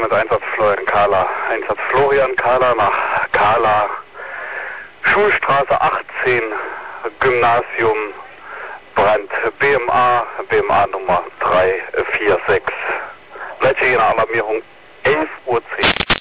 mit Einsatz Florian Kahler. Einsatz Florian Kahler nach Kahler, Schulstraße 18, Gymnasium, Brand, BMA Nummer 346. Leitstelle Alarmierung 11:10 Uhr.